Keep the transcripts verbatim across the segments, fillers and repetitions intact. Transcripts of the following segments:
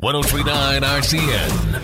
one oh three point nine R C N.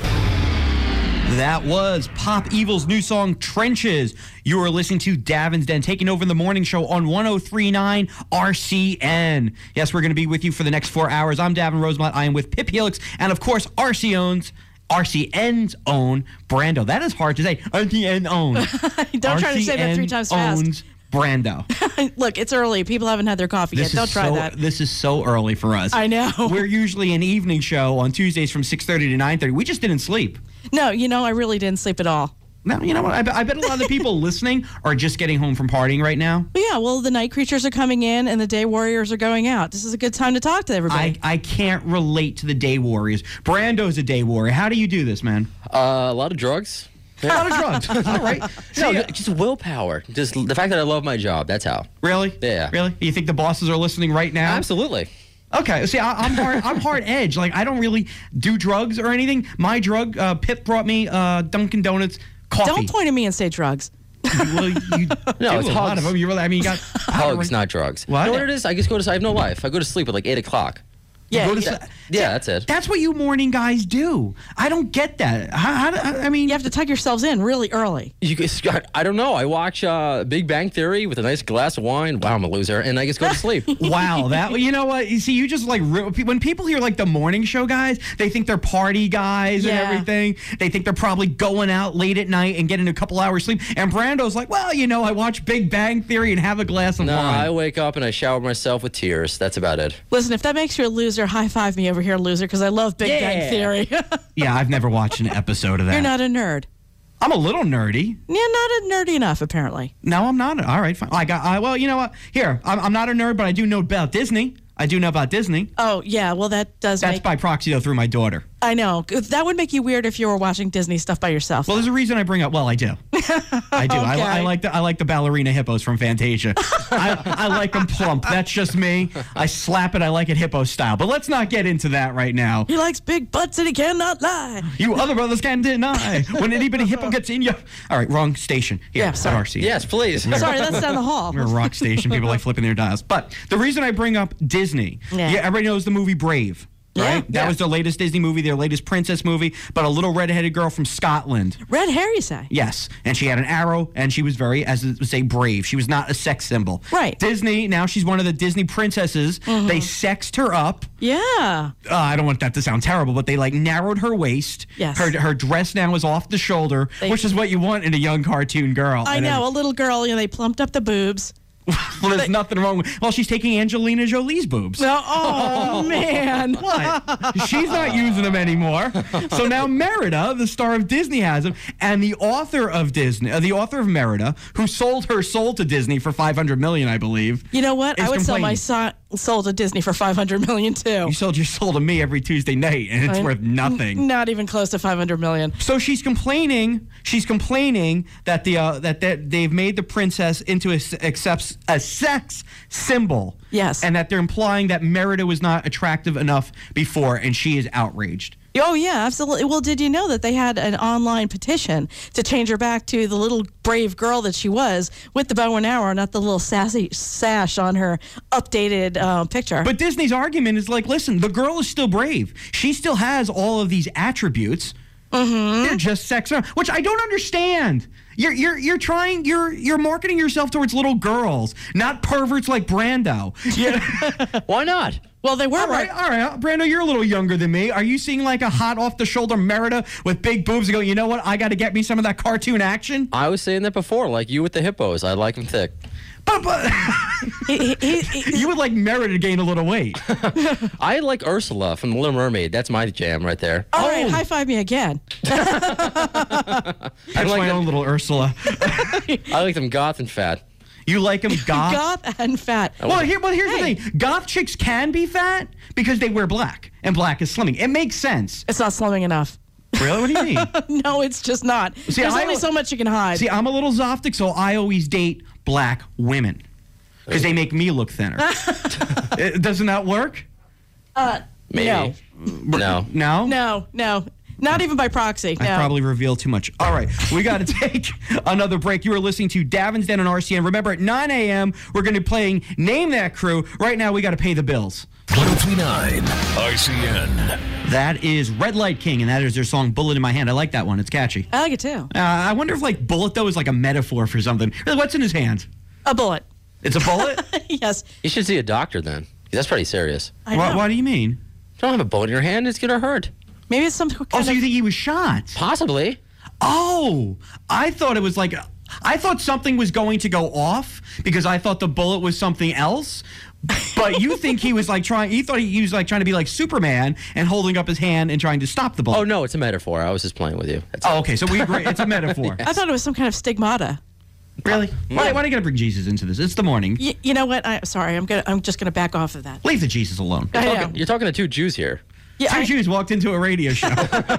That was Pop Evil's new song, Trenches. You are listening to Davin's Den, taking over the morning show on one oh three point nine R C N. Yes, we're going to be with you for the next four hours. I'm Davin Rosemont. I am with Pip Helix, and of course, R C N's R C N's own Brando. That is hard to say. R C N own. Don't try to say that three times fast. Owns Brando. Look, it's early. People haven't had their coffee This yet. Don't is try so, that. This is so early for us. I know. We're usually an evening show on Tuesdays from six thirty to nine thirty. We just didn't sleep. No, you know, I really didn't sleep at all. No, you know what? I, bet- I bet a lot of the people listening are just getting home from partying right now. But yeah, well, the night creatures are coming in and the day warriors are going out. This is a good time to talk to everybody. I, I can't relate to the day warriors. Brando's a day warrior. How do you do this, man? Uh, a lot of drugs. A lot of drugs. All right. No, See, uh, just willpower. Just the fact that I love my job. That's how. really? Yeah. Really? You think the bosses are listening right now? Absolutely. Okay. See, I, I'm hard. I'm hard edge. Like I don't really do drugs or anything. My drug, uh, Pip brought me uh, Dunkin' Donuts coffee. Don't point at me and say drugs. Well, you No, do it's a lot hugs. of them. You really? I mean, you got Hugs, not drugs. What? You know what it is? I just go to. I have no life. I go to sleep at like eight o'clock. Yeah, Go to yeah. sleep. Yeah, that's it. That's what you morning guys do. I don't get that. How, how do, I mean, You have to tuck yourselves in really early. You guys, I don't know. I watch uh, Big Bang Theory with a nice glass of wine. Wow, I'm a loser, and I just go to sleep. wow, that you know what? You see, you just like re- when people hear like the morning show guys, they think they're party guys Yeah. and everything. They think they're probably going out late at night and getting a couple hours sleep. And Brando's like, well, you know, I watch Big Bang Theory and have a glass of No, I wine. wake up and I shower myself with tears. That's about it. Listen, if that makes you a loser, high five me over here, loser, because I love Big Yeah. Bang Theory. Yeah, I've never watched an episode of that. You're not a nerd. I'm a little nerdy. You're not a nerdy enough, apparently. No, I'm not. All right, fine. I got. I, well, you know what? Here, I'm, I'm not a nerd, but I do know about Disney. I do know about Disney. Oh, yeah, well, that does That's make... by proxy, though, through my daughter. I know. That would make you weird if you were watching Disney stuff by yourself. Well, there's a reason I bring up. Well, I do. I do. I, Okay. I like the I like the ballerina hippos from Fantasia. I, I like them plump. That's just me. I slap it. I like it hippo style. But let's not get into that right now. He likes big butts and he cannot lie. You other brothers can't deny when anybody hippo gets in you. All right, wrong station. Here, Yeah, at sorry. R C. Yes, please. Sorry, that's down the hall. We're a rock station. People like flipping their dials. But the reason I bring up Disney, Yeah. yeah, everybody knows the movie Brave. Yeah. Right? That Yeah. was their latest Disney movie, their latest princess movie, but a little redheaded girl from Scotland. Red hair, you say? Yes, and she had an arrow, and she was very, as it would say, brave. She was not a sex symbol. Right. Disney, now she's one of the Disney princesses. They sexed her up. Yeah. Uh, I don't want that to sound terrible, but they like narrowed her waist. Yes. Her her dress now is off the shoulder, They- which is what you want in a young cartoon girl. I And know, a every- little girl, you know, they plumped up the boobs. well, there's nothing wrong with. Well, she's taking Angelina Jolie's boobs. Oh, oh man. What? She's not using them anymore. So now Merida, the star of Disney, has them, and the author of Disney, uh, the author of Merida, who sold her soul to Disney for five hundred million dollars, I believe. You know what? is I would sell my complaining. so- soul to Disney for five hundred million dollars, too. You sold your soul to me every Tuesday night, and it's I- worth nothing. Not even close to five hundred million dollars. So she's complaining. She's complaining that the uh, that that they've made the princess into a, s- accepts a sex symbol. Yes. and that they're implying that Merida was not attractive enough before, and she is outraged. Oh, yeah, absolutely. Well, did you know that they had an online petition to change her back to the little brave girl that she was with the bow and arrow, not the little sassy sash on her updated uh, picture? But Disney's argument is like, listen, the girl is still brave. She still has all of these attributes. Mm-hmm. They're just sex, which I don't understand. You're you're you're trying you're you're marketing yourself towards little girls, not perverts like Brando. Yeah. Why not? well, they were all right, all right, Brando, you're a little younger than me. Are you seeing like a hot off the shoulder Merida with big boobs and go, you know what? I got to get me some of that cartoon action. I was saying that before, like you with the hippos. I like them thick. But, but He- he- he- you would like Merida to gain a little weight. I like Ursula from The Little Mermaid. That's my jam right there. All right, Oh. high five me again. That's like my that- own little Ursula. I like them goth and fat. You like them goth? Goth and fat. Well, here, but here's Hey. the thing: goth chicks can be fat because they wear black, and black is slimming. It makes sense. It's not slimming enough. Really? What do you mean? No, it's just not. See, There's I- only so much you can hide. See, I'm a little Zoftic, so I always date black women because they make me look thinner. Uh, Doesn't that work? uh, Maybe. No. No. No. No, no. Not even by proxy. I no. probably revealed too much. All right, we got to take another break. You are listening to Davin's Den on R C N. Remember, at nine a.m., we're going to be playing Name That Crew. Right now, we got to pay the bills. one oh three point nine R C N. That is Red Light King, and that is their song Bullet in My Hand. I like that one. It's catchy. I like it too. Uh, I wonder if, like, bullet, though, is like a metaphor for something. What's in his hand? A bullet. It's a bullet? Yes. You should see a doctor then. That's pretty serious. I What, know. what do you mean? You don't have a bullet in your hand, it's gonna hurt. Maybe it's some kind Oh, so of... you think he was shot? Possibly. Oh, I thought it was like, I thought something was going to go off because I thought the bullet was something else. But you think he was like trying, you thought he was like trying to be like Superman and holding up his hand and trying to stop the bullet. Oh no, it's a metaphor. I was just playing with you. That's Oh, okay, so we agree. It's a metaphor. I thought it was some kind of stigmata. Really? Why, why do you got to bring Jesus into this? It's the morning. Y- you know what? I, sorry, I'm gonna. I'm just gonna back off of that. Leave the Jesus alone. I know. Talking- you're talking to two Jews here. Yeah, Two I- Jews walked into a radio show.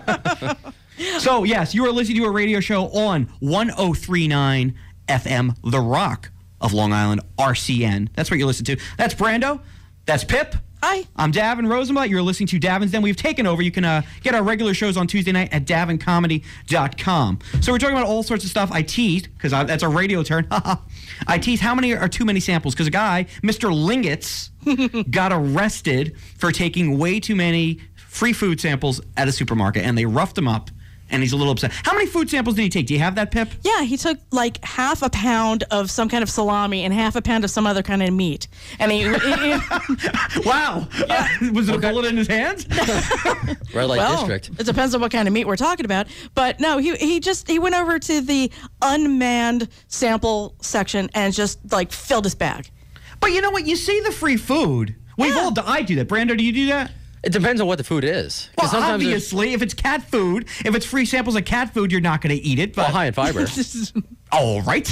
So, yes, you are listening to a radio show on one oh three point nine F M, The Rock of Long Island, R C N. That's what you're listening to. That's Brando. That's Pip. Hi. I'm Davin Rosenblatt. You're listening to Davin's Den. We've taken over. You can uh, get our regular shows on Tuesday night at davin comedy dot com. So we're talking about all sorts of stuff. I teased, because that's a radio term. I teased how many are too many samples, because a guy, Mister Lingets, got arrested for taking way too many free food samples at a supermarket, and they roughed him up, and he's a little upset. How many food samples did he take? Do you have that, Pip? Yeah, he took like half a pound of some kind of salami and half a pound of some other kind of meat, and he. he- he- Wow. Uh, was it a bullet in his hand? Red light well, district. it depends on what kind of meat we're talking about. But no, he he just he went over to the unmanned sample section and just like filled his bag. But you know what? You see the free food. We've Yeah. all done. I do that. Brando, do you do that? It depends on what the food is. 'Cause Well, sometimes there's- obviously, if it's cat food, if it's free samples of cat food, you're not going to eat it. But well, high in fiber. all right.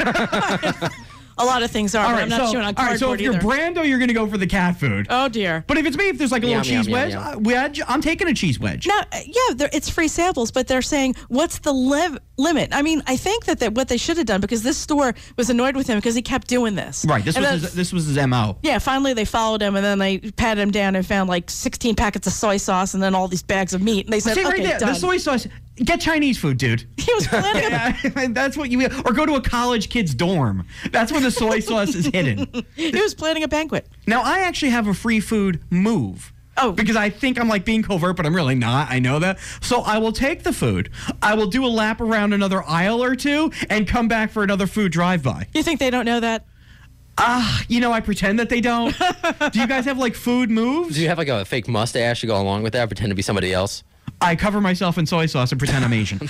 A lot of things are. all but right. I'm not so, chewing on all right. So cardboard if you're either. Brando, you're going to go for the cat food. Oh dear. But if it's me, if there's like a little Yum, yum, cheese yum, wedge, yum. uh, wedge, I'm taking a cheese wedge. Now, uh, yeah, there- it's free samples, but they're saying what's the liv- limit? I mean, I think that they, what they should have done, because this store was annoyed with him because he kept doing this. Right. This And was then- his, this was his M O. Yeah, finally they followed him, and then they patted him down and found like sixteen packets of soy sauce and then all these bags of meat. And they said, See right okay, there, done. the soy sauce. Get Chinese food, dude. He was planning a, Yeah, that's what you. Or go to a college kid's dorm. That's where the soy sauce is hidden. he was planning a banquet. Now, I actually have a free food move. Oh. Because I think I'm like being covert, but I'm really not. I know that. So I will take the food. I will do a lap around another aisle or two and come back for another food drive-by. You think they don't know that? Ah, you know, I pretend that they don't. Do you guys have like food moves? Do you have like a fake mustache to go along with that? Pretend to be somebody else? I cover myself in soy sauce and pretend I'm Asian.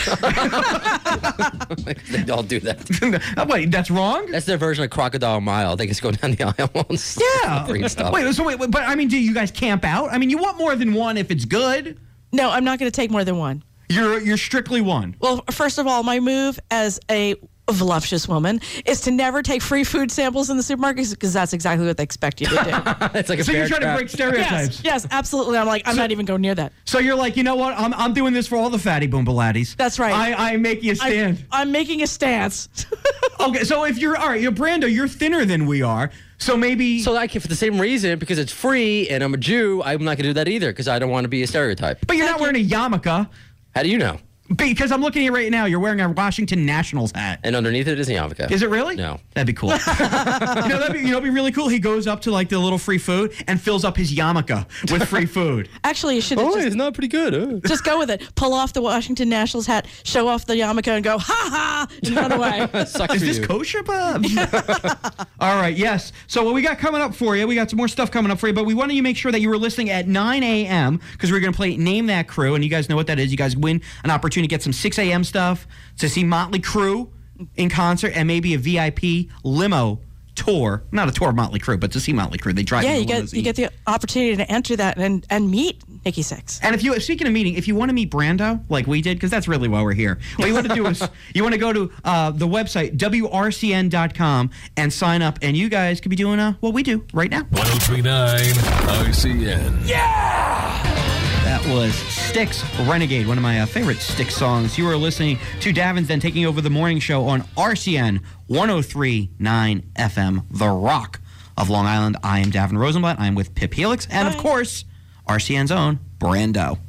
They all do that. Oh, wait, that's wrong? That's their version of Crocodile Mile. They just go down the aisle and Yeah. bring stuff. Wait, so wait, wait, but I mean, do you guys camp out? I mean, you want more than one if it's good. No, I'm not going to take more than one. You're you're strictly one. Well, first of all, my move as a voluptuous woman is to never take free food samples in the supermarkets, because that's exactly what they expect you to do. It's like a So you're bear trying to trap. break stereotypes. yes, yes, absolutely. I'm like, I'm not even going near that. So you're like, you know what? I'm I'm doing this for all the fatty boombaladdies. That's right. I, I make you a I, stand. I'm making a stance. Okay, so if you're all right, you're Brando, you're thinner than we are. So maybe So like for the same reason, because it's free and I'm a Jew, I'm not gonna do that either because I don't want to be a stereotype. but you're not wearing a yarmulke. How do you know? Because I'm looking at you right now, you're wearing a Washington Nationals hat. And underneath it is a yarmulke. Is it really? No. That'd be cool. you know, that'd be, you know, it'd be really cool. He goes up to like the little free food and fills up his yarmulke with free food. Actually, you should have Oh, just, it's not pretty good. Huh? just go with it. Pull off the Washington Nationals hat, show off the yarmulke, and go, ha ha, and run away. Sucks Is for this you. kosher, Bob? All right, yes. So what we got coming up for you, we got some more stuff coming up for you, but we wanted you to make sure that you were listening at nine a.m. because we're going to play Name That Crew, and you guys know what that is. You guys win an opportunity to get some six a.m. stuff, to see Motley Crue in concert, and maybe a V I P limo tour. Not a tour of Motley Crue, but to see Motley Crue. They drive Yeah, in you a get limousine. you get the opportunity to enter that and, and meet Nikki Sixx. And if you, speaking of meeting, if you want to meet Brando, like we did, because that's really why we're here, what you want to do is you want to go to uh, the website, W R C N dot com, and sign up, and you guys could be doing uh, what we do right now. one oh three point nine R C N. That was Styx Renegade, one of my uh, favorite Styx songs. You are listening to Davin's Den taking over the morning show on R C N one oh three point nine F M, The Rock of Long Island. I am Davin Rosenblatt. I am with Pip Helix, and of Hi. course, R C N's own Brando.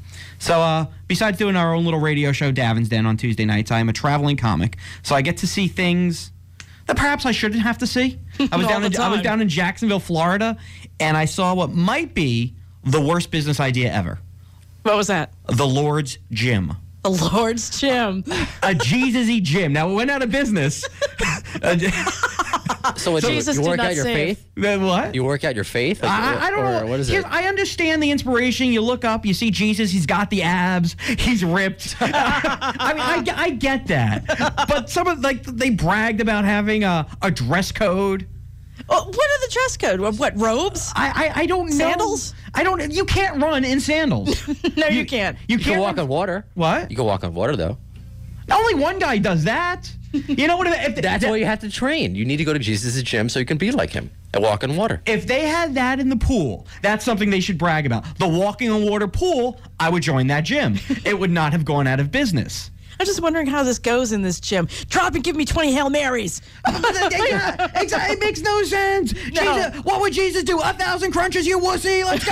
So, uh, besides doing our own little radio show, Davin's Den, on Tuesday nights, I am a traveling comic. So I get to see things that perhaps I shouldn't have to see. I was All down the in I was time. down in Jacksonville, Florida, and I saw what might be the worst business idea ever: What was that? the Lord's Gym. The Lord's Gym. A Jesus-y gym. Now, it went out of business. Uh, So, it's, Jesus you did work not out your save. faith? then what? You work out your faith? Like, I, I don't or know. What is Here's- it? I understand the inspiration. You look up, you see Jesus. He's got the abs. He's ripped. I mean, I, ge- I get that. But some of like they bragged about having a, a dress code. Oh, what are the dress code? What, what robes? I I, I don't know. Sandals? I don't. You can't run in sandals. No, you, can't. You, You can't can walk run- on water. What? You can walk on water, though. Only one guy does that. You know what? If, That's if, why you have to train. You need to go to Jesus' gym so you can be like him and walk on water. If they had that in the pool, that's something they should brag about. The walking on water pool, I would join that gym. It would not have gone out of business. I'm just wondering how this goes in this gym. Drop and give me twenty Hail Marys. Exactly. It makes no sense. Jesus, what would Jesus do? A thousand crunches, you wussy. Let's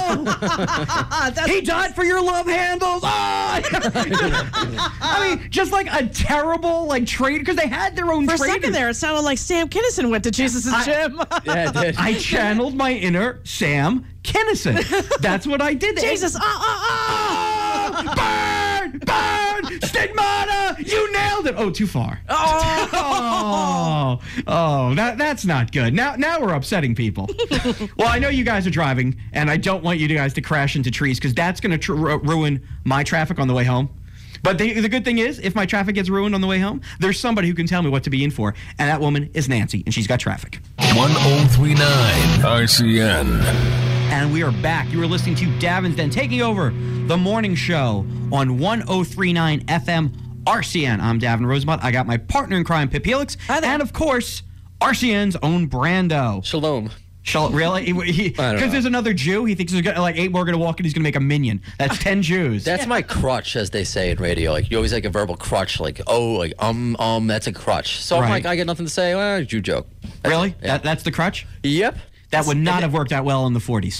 go. He died for your love handles. Oh! I mean, just like a terrible like trade because they had their own For a trainers. second there, it sounded like Sam Kinison went to Jesus' I- gym. Yeah, it did. I channeled my inner Sam Kinison. That's what I did. Jesus, ah, ah, Oh, burn! Burn! Stigmata! You nailed it! Oh, too far. Oh, oh, that that's not good. Now, now we're upsetting people. Well, I know you guys are driving, and I don't want you guys to crash into trees because that's going to tr- ru- ruin my traffic on the way home. But the, the good thing is, if my traffic gets ruined on the way home, there's somebody who can tell me what to be in for, and that woman is Nancy, and she's got traffic. one oh three point nine I C N. And we are back. You are listening to Davin's Den, taking over the morning show on one oh three point nine F M R C N. I'm Davin Rosenblatt. I got my partner in crime, Pip Helix. Hi there. And, of course, R C N's own Brando. Shalom. Shall really? I don't Because know. there's another Jew. He thinks there's gonna, like eight more going to walk in. He's going to make a minion. That's ten Jews. That's my crutch, as they say in radio. Like, you always like a verbal crutch. Like, oh, like, um, um, that's a crutch. So I'm Right. like, I got nothing to say. Well, Jew joke. That's Really? it. Yeah. That, that's the crutch? Yep. That would not have worked out well in the forties.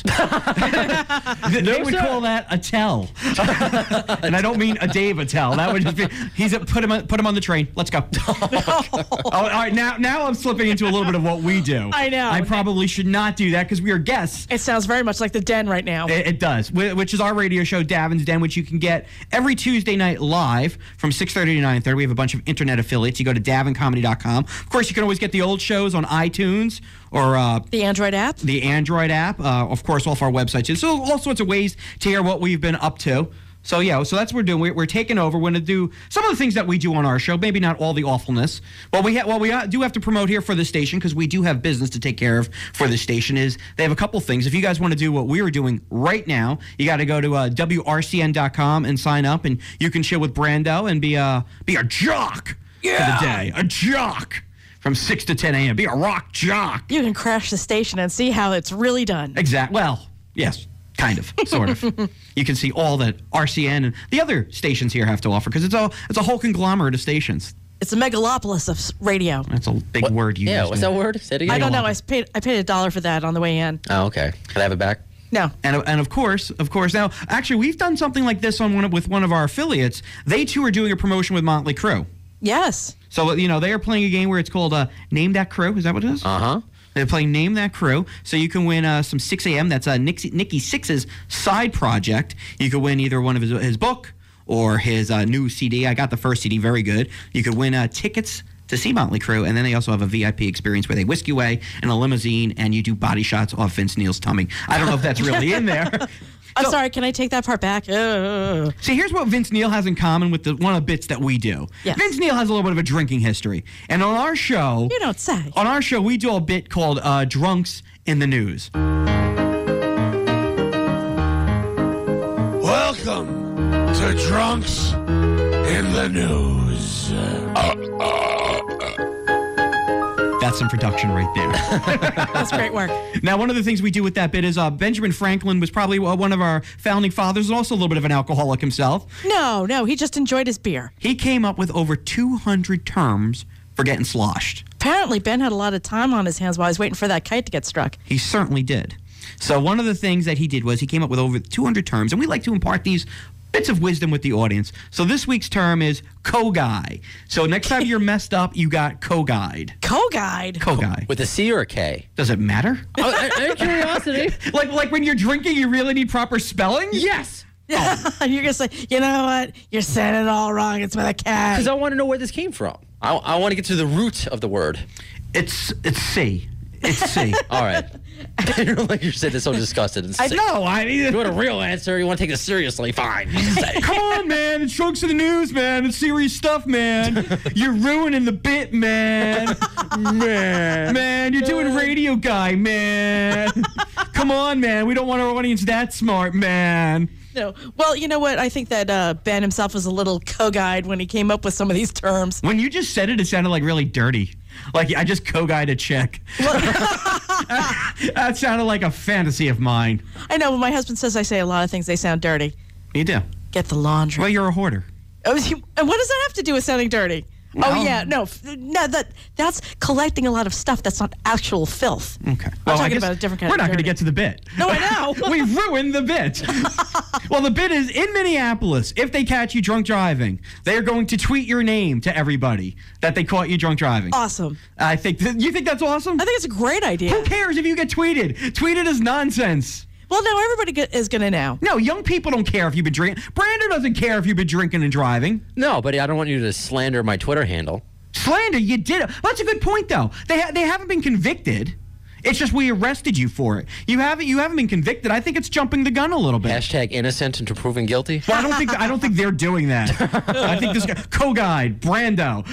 They would sir. call that a tell. And I don't mean a Dave a tell. That would just be, he's a, put him on, put him on the train. Let's go. Oh, all right, now, now I'm slipping into a little bit of what we do. I know. I probably should not do that because we are guests. It sounds very much like the Den right now. It, it does, whi- which is our radio show, Davin's Den, which you can get every Tuesday night live from six thirty to nine thirty. We have a bunch of internet affiliates. You go to davin comedy dot com. Of course, you can always get the old shows on iTunes or uh, The Android app. the Android app, uh, of course, off our website. So all sorts of ways to hear what we've been up to. So yeah, so that's what we're doing. We're, we're taking over. We're going to do some of the things that we do on our show. Maybe not all the awfulness. Well, we ha- well we uh, do have to promote here for the station because we do have business to take care of for the station. Is they have a couple things. If you guys want to do what we are doing right now, you got to go to uh, W R C N dot com and sign up, and you can chill with Brando and be a be a jock Yeah. for the day. A jock. From six to ten a.m. Be a rock jock. You can crash the station and see how it's really done. Exact. Well, yes, kind of, sort of. You can see all that R C N and the other stations here have to offer because it's a it's a whole conglomerate of stations. It's a megalopolis of s- radio. That's a big word you Yeah, used what's there. that word? Say it again. I don't know. I paid I paid a dollar for that on the way in. Oh, okay. Can I have it back? No. And, and of course, of course. Now, actually, we've done something like this on one of, with one of our affiliates. They too are doing a promotion with Motley Crue. Yes. So you know they are playing a game where it's called uh, Name That Crew. Is that what it is? Uh huh. They're playing Name That Crew, so you can win uh, some six a.m. That's uh, Nicky, Nicky Six's side project. You could win either one of his, his book or his uh, new C D. I got the first C D, very good. You could win uh, tickets to see Motley Crue, and then they also have a V I P experience where they whisk you away in a limousine and you do body shots off Vince Neil's tummy. I don't know if that's really in there. I'm So- sorry. Can I take that part back? Ugh. See, here's what Vince Neil has in common with the one of the bits that we do. Yes. Vince Neil has a little bit of a drinking history, and on our show, You don't say. on our show, we do a bit called uh, "Drunks in the News." Welcome to Drunks in the News. That's some production right there. That's great work. Now, one of the things we do with that bit is uh, Benjamin Franklin was probably uh, one of our founding fathers and also a little bit of an alcoholic himself. No, no. He just enjoyed his beer. He came up with over two hundred terms for getting sloshed. Apparently, Ben had a lot of time on his hands while he was waiting for that kite to get struck. He certainly did. So one of the things that he did was he came up with over two hundred terms, and we like to impart these bits of wisdom with the audience. So this week's term is co-guy. So next time you're messed up, you got co-guide. Co-guide. Co-guy. With a C or a K? Does it matter? Oh, I, I, curiosity. like like when you're drinking, you really need proper spelling? Yes. Yeah. You're going to say, you know what? You're saying it all wrong. It's with a K. Because I want to know where this came from. I, I want to get to the root of the word. It's it's C. It's C. All right. You're like you're saying this so disgusted. And I sick. know. I mean, You want a real answer? You want to take this seriously? Fine. You can say. come on, man. It's Chunks of the News, man. It's serious stuff, man. You're ruining the bit, man. man. Man, you're doing radio guy, man. Come on, man. We don't want our audience that smart, man. No. Well, you know what? I think that uh, Ben himself was a little co-guide when he came up with some of these terms. When you just said it, it sounded like really dirty. Like I just co-guide a chick. That sounded like a fantasy of mine. I know, but my husband says I say a lot of things, they sound dirty. You do. Get the laundry. Well, you're a hoarder. Oh, you- and what does that have to do with sounding dirty? No. Oh, yeah. No, f- no, that that's collecting a lot of stuff that's not actual filth. Okay. I'm I talking guess about a different kind We're of not going to dirty. get to the bit. No, I know. We ruined the bit. Well, the bit is in Minneapolis. If they catch you drunk driving, they are going to tweet your name to everybody that they caught you drunk driving. Awesome. I think. Th- you think that's awesome? I think it's a great idea. Who cares if you get tweeted? Tweeted is nonsense. Well, now everybody get, is going to know. No, young people don't care if you've been drinking. Brandon doesn't care if you've been drinking and driving. No, but I don't want you to slander my Twitter handle. Slander, you did it. Well, that's a good point, though. They ha- they haven't been convicted. It's just we arrested you for it. You haven't you haven't been convicted. I think it's jumping the gun a little bit. Hashtag innocent until proven guilty. Well, I don't think I don't think they're doing that. I think this guy, co-guide Brando,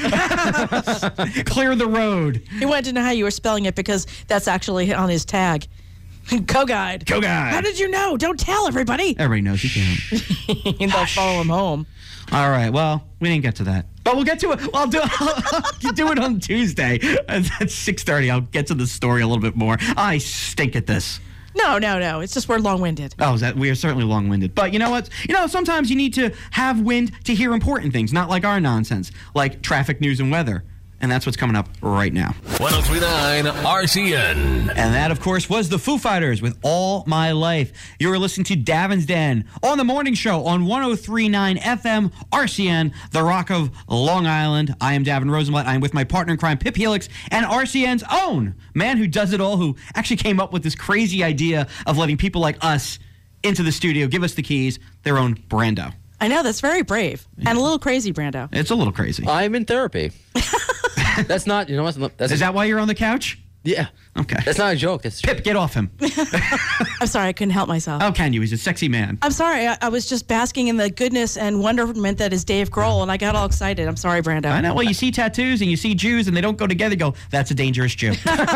clear the road. He wanted to know how you were spelling it because that's actually on his tag. Co-guide. Co-guide. How did you know? Don't tell everybody. Everybody knows you can't. And they'll follow him home. All right. Well, we didn't get to that, but we'll get to it. I'll do I'll do it on Tuesday at six thirty. I'll get to the story a little bit more. I stink at this. No, no, no. It's just we're long-winded. Oh, is that we are certainly long-winded. But you know what? You know, sometimes you need to have wind to hear important things, not like our nonsense, like traffic news and weather. And that's what's coming up right now. ten thirty-nine R C N. And that, of course, was the Foo Fighters with All My Life. You were listening to Davin's Den on the morning show on ten thirty-nine F M R C N, the Rock of Long Island. I am Davin Rosenblatt. I am with my partner in crime, Pip Helix, and R C N's own man who does it all, who actually came up with this crazy idea of letting people like us into the studio, give us the keys, their own Brando. I know, that's very brave. And a little crazy, Brando. It's a little crazy. I'm in therapy. That's not, you know what? That's Is that why you're on the couch? yeah. Okay. That's not a joke. That's Pip, get off him. I'm sorry, I couldn't help myself. How can you? He's a sexy man. I'm sorry, I, I was just basking in the goodness and wonderment that is Dave Grohl, and I got all excited. I'm sorry, Brando. I know. Well, you see tattoos and you see Jews and they don't go together. You go, that's a dangerous Jew.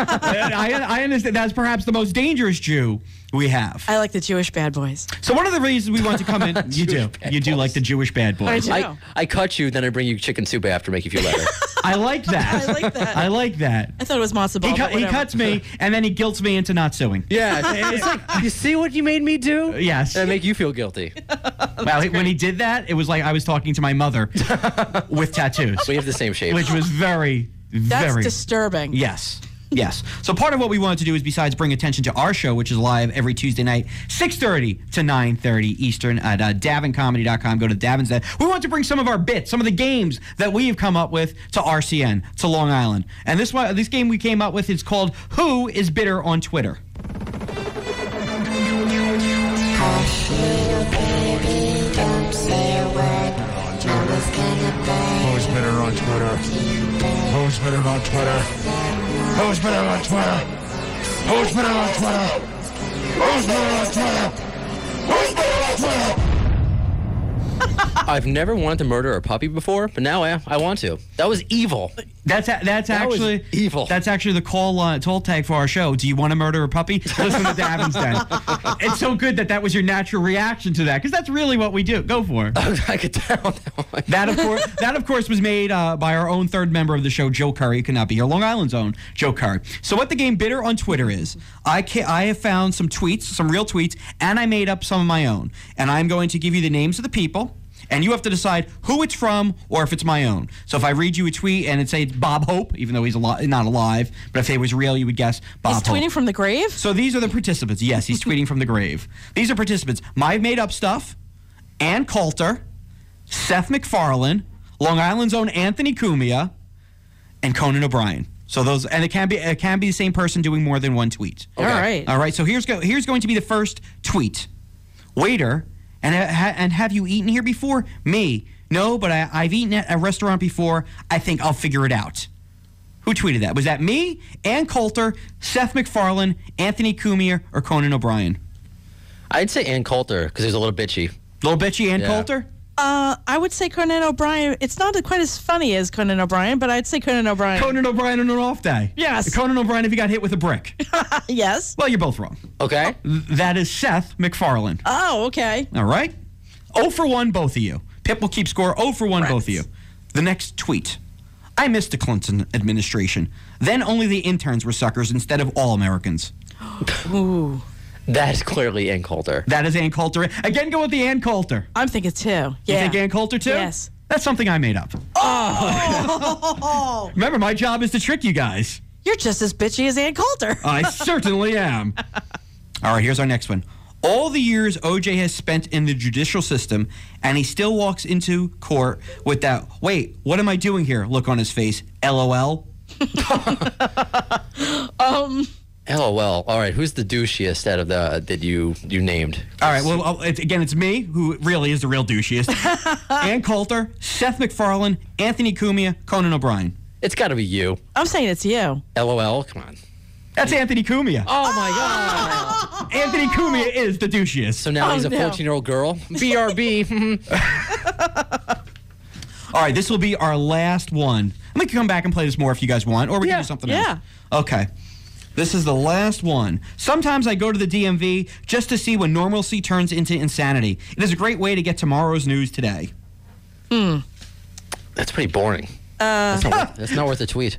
I, I understand. That's perhaps the most dangerous Jew we have. I like the Jewish bad boys. So one of the reasons we want to come in, you do. bad You do boys. like the Jewish bad boys. I I, do. I cut you, then I bring you chicken soup after to make you feel better. I like that. I like that. I like that. I thought it was matzo ball. He, cu- but he whatever. cuts me and then he guilts me into not suing. Yeah. It's like, you see what you made me do? Yes. And I make you feel guilty. Well, he- when he did that, it was like I was talking to my mother with tattoos, We have the same shape. which was very, That's very. disturbing. Yes. Yes. So part of what we wanted to do is, besides bring attention to our show, which is live every Tuesday night, six thirty to nine thirty Eastern at uh, davin comedy dot com. Go to Davin's Den. We want to bring some of our bits, some of the games that we have come up with to R C N, to Long Island. And this one, this game we came up with is called Who is Bitter on Twitter? Who's better on Twitter? Who's better on Twitter? Who's better on Twitter? Who's better on Twitter? Who's better on Twitter? Who's better on Twitter? I've never wanted to murder a puppy before, but now I, I want to. That was evil. That's a, that's That was actually evil. That's actually the call uh, toll tag for our show. Do you want to murder a puppy? Listen to Davin's Den. It's so good that that was your natural reaction to that, because that's really what we do. Go for it. I could tell that one. That of course, that of course, was made uh, by our own third member of the show, Joe Curry. Who could not be here, Long Island's own Joe Curry. So what the game Bitter on Twitter is, I ca- I have found some tweets, some real tweets, and I made up some of my own. And I'm going to give you the names of the people, and you have to decide who it's from or if it's my own. So if I read you a tweet and it says Bob Hope, even though he's al- not alive, but if it was real, you would guess Bob He's Hope. tweeting from the grave? So these are the participants. Yes, he's tweeting from the grave. These are participants. My made up stuff Ann Coulter, Seth MacFarlane, Long Island's own Anthony Cumia, and Conan O'Brien. So those, and it can be it can be the same person doing more than one tweet. All right. All right. So here's go here's going to be the first tweet. Waiter, and ha, and have you eaten here before? Me, no, but I, I've eaten at a restaurant before. I think I'll figure it out. Who tweeted that? Was that me, Ann Coulter, Seth MacFarlane, Anthony Cumia, or Conan O'Brien? I'd say Ann Coulter because he's a little bitchy. Little bitchy Ann Yeah. Coulter? Uh, I would say Conan O'Brien. It's not quite as funny as Conan O'Brien, but I'd say Conan O'Brien. Conan O'Brien on an off day. Yes. Conan O'Brien if he got hit with a brick. Yes. Well, you're both wrong. Okay. That is Seth MacFarlane. Oh, okay. All right? oh for one, both of you. Pip will keep score. oh for one, Correct. both of you. The next tweet. I missed the Clinton administration. Then only the interns were suckers instead of all Americans. Ooh. That is clearly Ann Coulter. That is Ann Coulter. Again, go with the Ann Coulter. I'm thinking two. Yeah. You think Ann Coulter too? Yes. That's something I made up. Oh, Remember, my job is to trick you guys. you're just as bitchy as Ann Coulter. I certainly am. All right, here's our next one. All the years O J has spent in the judicial system, and he still walks into court with that, wait, what am I doing here? Look on his face. LOL. um. LOL. All right. Who's the douchiest out of the that you you named? All right, well, I'll- it's, again, it's me, who really is the real douchiest. Ann Coulter, Seth MacFarlane, Anthony Cumia, Conan O'Brien. It's got to be you. I'm saying it's you. LOL. Come on. That's Anthony Cumia. Oh my God. Anthony Cumia is the douchiest. So now Oh, he's a no. fourteen-year-old girl. B R B. All right, this will be our last one. We can come back and play this more if you guys want, or we Yeah, can do something yeah. else. Okay. This is the last one. Sometimes I go to the D M V just to see when normalcy turns into insanity. It is a great way to get tomorrow's news today. That's pretty boring. Uh, That's not, worth, that's not worth a tweet.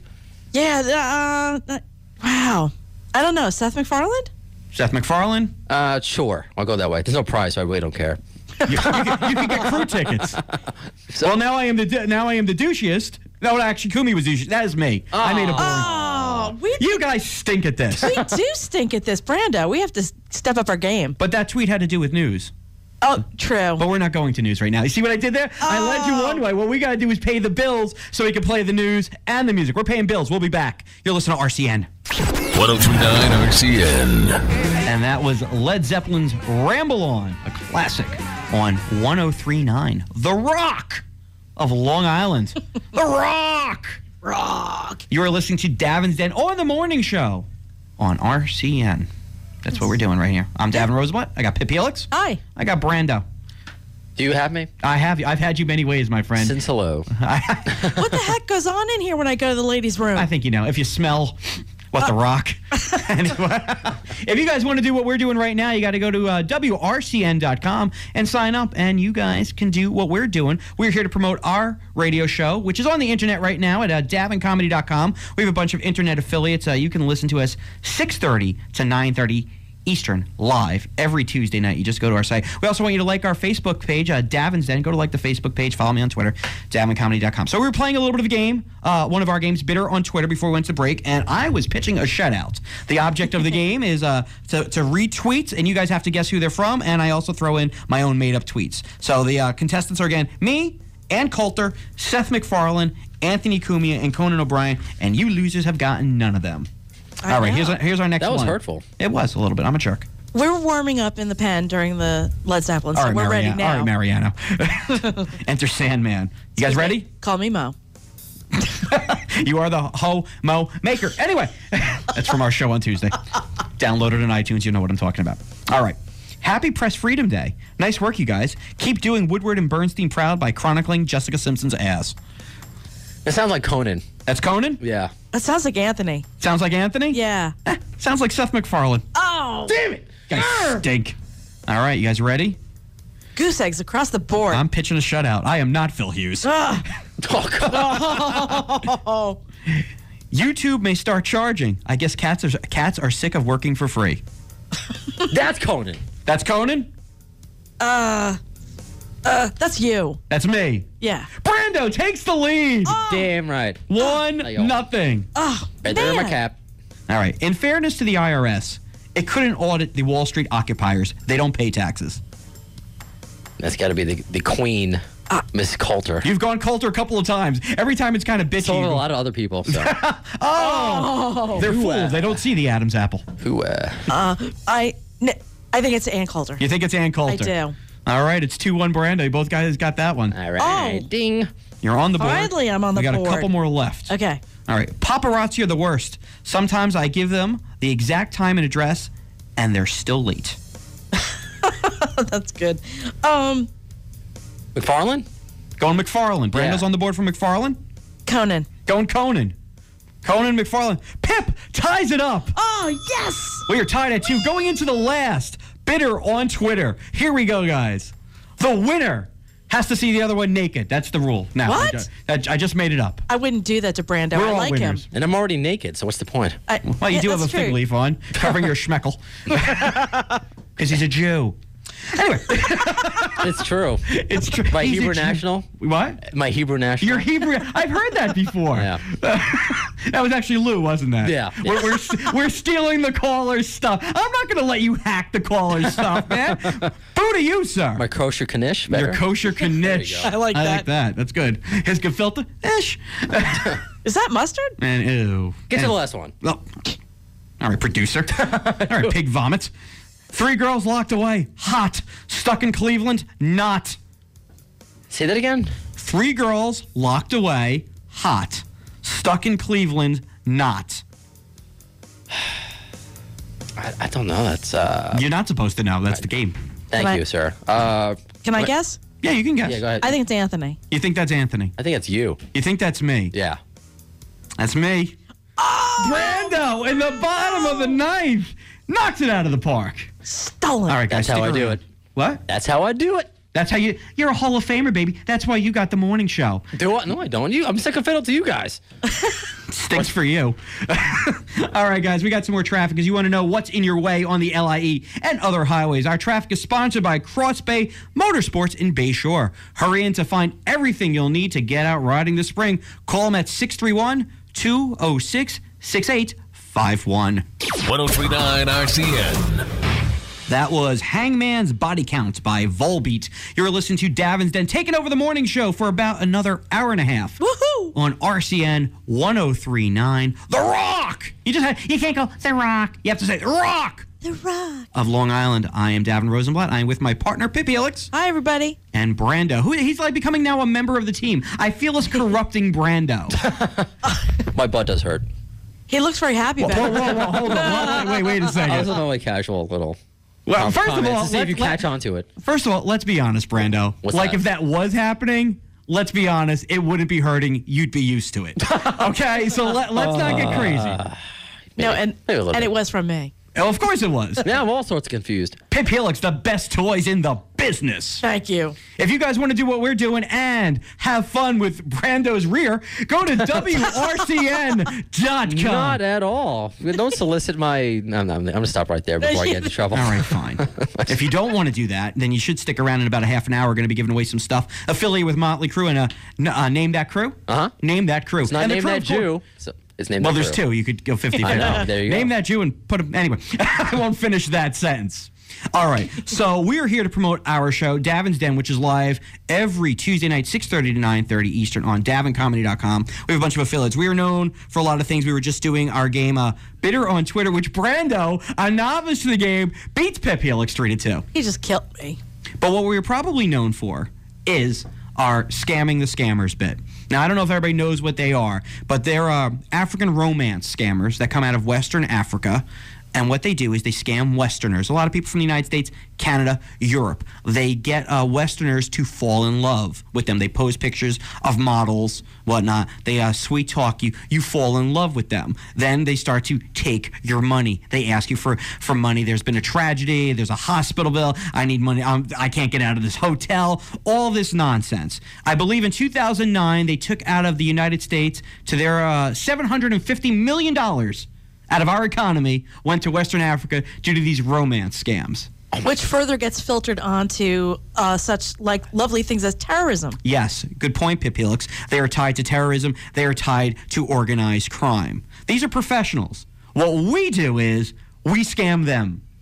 yeah. Uh, uh, wow. I don't know. Seth MacFarlane? Seth MacFarlane, Uh, sure. I'll go that way. There's no prize, so I really don't care. you, you, can, you can get crew tickets. Well, now I am the du- now I am the douchiest. No, actually, Kumi was douchiest. That is me. I made a boring. Oh, we, You guys stink at this. we do stink at this, Brando. We have to s- step up our game. But that tweet had to do with news. Oh, true. But we're not going to news right now. You see what I did there? I led you one way. What we got to do is pay the bills so we can play the news and the music. We're paying bills. We'll be back. You're listening to R C N. one oh two point nine R C N. And that was Led Zeppelin's Ramble On, a classic on one oh three point nine. The Rock of Long Island. The Rock. Rock. You are listening to Davin's Den on the morning show on R C N. That's what we're doing right here. I'm Davin Rosebutt. I got Pip Helix. Hi. I got Brando. Do you have me? I have you. I've had you many ways, my friend. Since hello. What the heck goes on in here when I go to the ladies' room? I think you know. If you smell what the rock. Anyway, if you guys want to do what we're doing right now, you got to go to uh, W R C N dot com and sign up, and you guys can do what we're doing. We're here to promote our radio show, which is on the internet right now at uh, davin comedy dot com. We have a bunch of internet affiliates. Uh, you can listen to us six thirty to nine thirty Eastern live every Tuesday night. You just go to our site. We also want you to like our Facebook page, uh, Davin's Den. Go to like the Facebook page. Follow me on Twitter, davin comedy dot com. So we were playing a little bit of a game, uh, one of our games, Bitter, on Twitter before we went to break, and I was pitching a shutout. The object of the game is uh, to, to retweet, and you guys have to guess who they're from, and I also throw in my own made-up tweets. So the uh, contestants are, again, me, Ann Coulter, Seth MacFarlane, Anthony Cumia, and Conan O'Brien, and you losers have gotten none of them. I All right, know. here's our, here's our next That one. was hurtful. It was a little bit. I'm a jerk. We're warming up in the pen during the Led Zeppelin, so All right, we're ready Mariano. now. All right, Mariano. Enter Sandman. You guys ready? Call me Mo. You are the ho mo maker. Anyway, that's from our show on Tuesday. Download it on iTunes. You know what I'm talking about. All right. Happy Press Freedom Day. Nice work, you guys. Keep doing Woodward and Bernstein proud by chronicling Jessica Simpson's ass. It sounds like Conan. That's Conan? Yeah. That sounds like Anthony. Sounds like Anthony? Yeah. Eh, sounds like Seth MacFarlane. Oh, Damn it. You guys stink. All right, you guys ready? goose eggs across the board. I'm pitching a shutout. I am not Phil Hughes. Ugh. Oh, God. Oh. YouTube may start charging. I guess cats are cats are sick of working for free. That's Conan. That's Conan? Uh, uh, that's you. That's me. Yeah. Brando takes the lead. Damn right. One, There you go. nothing. Oh, Right there in my man. cap. All right. In fairness to the I R S, it couldn't audit the Wall Street occupiers. They don't pay taxes. That's got to be the, the queen, Miss Coulter. You've gone Coulter a couple of times. Every time it's kind of bitchy. So you have a go, lot of other people. So. oh, they're fools. They don't see the Adam's apple. Who? Uh, I, n- I think it's Ann Coulter. You think it's Ann Coulter? I do. All right, it's two one Brando. You both guys got that one. all right. Oh. Ding. You're on the board. Finally, I'm on the we got board. a couple more left. Okay. All right. Paparazzi are the worst. Sometimes I give them the exact time and address, and they're still late. That's good. Um, McFarlane? Going McFarlane. Brando's Yeah. on the board for McFarlane. Conan. Going Conan. Conan McFarlane. Pip ties it up. Oh, yes! We are tied at two. Going into the last. Bitter on Twitter. Here we go, guys. The winner has to see the other one naked. That's the rule. Now, What? I, ju- I- I just made it up. I wouldn't do that to Brando. We're I all like winners. him. And I'm already naked, so what's the point? I, Well, you yeah, do have a that's fig true. leaf on, covering your schmeckle. Because he's a Jew. Anyway, It's true. it's true. My He's a Hebrew Jew. national? What? My Hebrew national. You're Hebrew. I've heard that before. Yeah. That was actually Lou, wasn't that? Yeah. We're, we're, st- we're stealing the caller's stuff. I'm not going to let you hack the caller's stuff, man. Boo to you, sir. My kosher knish. Your Better. kosher knish. I like I that. like that. That's good. His gefilte ish. Is that mustard? And ew. Get to And- the last one. Oh. All right, producer. All right, pig vomit. Three girls locked away. Hot. Stuck in Cleveland. Not. Say that again. Three girls locked away. Hot. Stuck in Cleveland. Not. I, I don't know. That's. uh You're not supposed to know. That's the game. Thank Can I- you, sir. Uh, Can I What? guess? Yeah, you can guess. yeah, go ahead. I think it's Anthony. You think that's Anthony? I think it's you. You think that's me? Yeah. That's me. Brando in the bottom of the ninth knocks it out of the park. Stolen. All right, guys. That's how stick I do around. it. What? That's how I do it. That's how you. You're a Hall of Famer, baby. That's why you got the morning show. Do I? No, I don't. You. I'm sycophantal to you guys. Stinks for you. All right, guys, we got some more traffic because you want to know what's in your way on the L I E and other highways. Our traffic is sponsored by Cross Bay Motorsports in Bayshore. Hurry in to find everything you'll need to get out riding this spring. Call them at six three one, two oh six, six eight five one. ten thirty-nine R C N. That was Hangman's Body Count by Volbeat. You're listening to Davin's Den, taking over the morning show for about another hour and a half. Woohoo! On R C N ten thirty-nine, The Rock. You just had, you can't go The Rock. You have to say The Rock The Rock. of Long Island. I am Davin Rosenblatt. I am with my partner Pip Helix Hi, everybody. and Brando, who he's like becoming now a member of the team. I feel us corrupting Brando. My butt does hurt. He looks very happy whoa, about whoa, it. whoa, hold on. Wait, wait, wait a I was second. on my casual little. Well, um, first of comments all, to see if you let- let- catch on to it. First of all, let's be honest, Brando. What's like that? if that was happening, let's be honest, it wouldn't be hurting. You'd be used to it. Okay, so let, let's not get crazy. No, and, Maybe a little and bit. it was from me. Oh, of course it was. Now I'm all sorts of confused. Pip Helix, the best toys in the business. Thank you. If you guys want to do what we're doing and have fun with Brando's rear, go to W R C N dot com. Not at all. Don't solicit my. No, no, I'm going to stop right there before I get into trouble. All right, fine. If you don't want to do that, then you should stick around in about a half an hour. We're going to be giving away some stuff affiliated with Motley Crue and uh, n- uh, Name That Crew. Uh-huh. Name That Crew. It's not And the named Crew, that of course- Jew. So it's named Well, that there's Crew. two. You could go fifty fifty. I know. There you Name go. that Jew and put him. Anyway, I won't finish that sentence. All right. So we are here to promote our show, Davin's Den, which is live every Tuesday night, six thirty to nine thirty Eastern on davin comedy dot com. We have a bunch of affiliates. We are known for a lot of things. We were just doing our game, uh, Bitter on Twitter, which Brando, a novice to the game, beats Pip Helix three to two. He just killed me. But what we're probably known for is our Scamming the Scammers bit. Now, I don't know if everybody knows what they are, but they're uh, African romance scammers that come out of Western Africa. And what they do is they scam Westerners. A lot of people from the United States, Canada, Europe. They get uh, Westerners to fall in love with them. They pose pictures of models, whatnot. They uh, sweet talk you. You fall in love with them. Then they start to take your money. They ask you for, for money. There's been a tragedy. There's a hospital bill. I need money. Um, I can't get out of this hotel. All this nonsense. I believe in two thousand nine, they took out of the United States to their uh, seven hundred fifty million dollars out of our economy went to Western Africa due to these romance scams. Which further gets filtered onto uh, such like lovely things as terrorism. Yes, good point, Pip Helix. They are tied to terrorism. They are tied to organized crime. These are professionals. What we do is we scam them.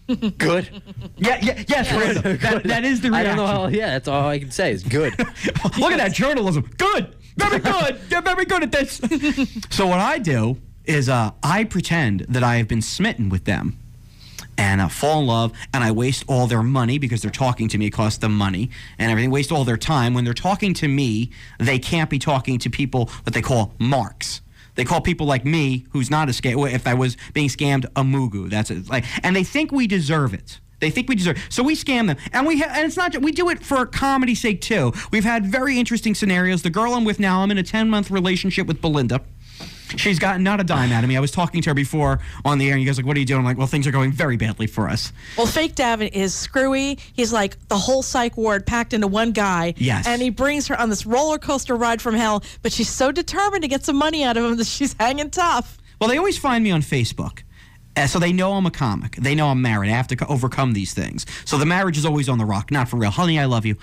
Good. Yeah, yeah, yes, Randall. That, that is the I reaction. don't know how. Yeah, that's all I can say is good. Look at that journalism. Good. Very good. You're very good at this. So what I do is uh, I pretend that I have been smitten with them and uh, fall in love, and I waste all their money because they're talking to me. It costs them money and everything. Waste all their time. When they're talking to me, they can't be talking to people that they call marks. They call people like me, who's not a scam. If I was being scammed, a mugu. That's it. Like, and they think we deserve it. They think we deserve. So we scam them, and we ha- and it's not. We do it for comedy's sake too. We've had very interesting scenarios. The girl I'm with now, I'm in a ten month relationship with Belinda. She's got not a dime out of me. I was talking to her before on the air, and you guys are like, what are you doing? I'm like, well, things are going very badly for us. Well, fake Davin is screwy. He's like the whole psych ward packed into one guy. Yes. And he brings her on this roller coaster ride from hell, but she's so determined to get some money out of him that she's hanging tough. Well, they always find me on Facebook. Uh, so they know I'm a comic. They know I'm married. I have to co- overcome these things. So the marriage is always on the rock. Not for real. Honey, I love you.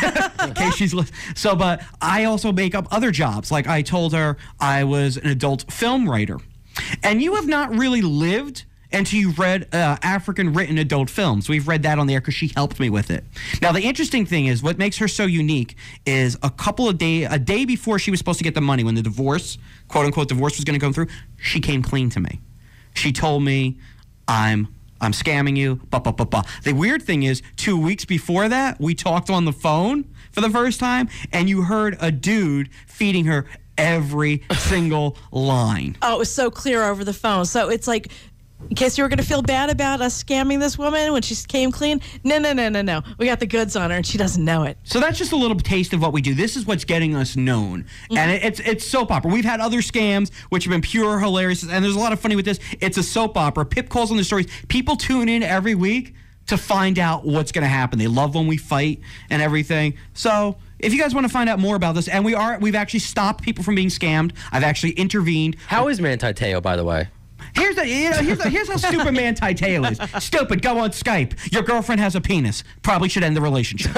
In case she's li- so, but I also make up other jobs. Like I told her I was an adult film writer. And you have not really lived until you've read uh, African written adult films. We've read that on the air because she helped me with it. Now, the interesting thing is what makes her so unique is a couple of days, a day before she was supposed to get the money, when the divorce, quote unquote, divorce was going to go through, she came clean to me. She told me, I'm I'm scamming you, blah, blah, blah, blah. The weird thing is, two weeks before that, we talked on the phone for the first time, and you heard a dude feeding her every single line. Oh, it was so clear over the phone. So it's like, in case you were going to feel bad about us scamming this woman when she came clean, no, no, no, no, no. We got the goods on her, and she doesn't know it. So that's just a little taste of what we do. This is what's getting us known. Mm-hmm. And it, it's it's soap opera. We've had other scams, which have been pure hilarious, and there's a lot of funny with this. It's a soap opera. Pip calls on the stories. People tune in every week to find out what's going to happen. They love when we fight and everything. So if you guys want to find out more about this, and we are, we've actually stopped people from being scammed. I've actually intervened. How is Manti Teo, by the way? Here's the, you know, here's, the, here's how stupid Manti Teo is. Stupid, go on Skype. Your girlfriend has a penis. Probably should end the relationship.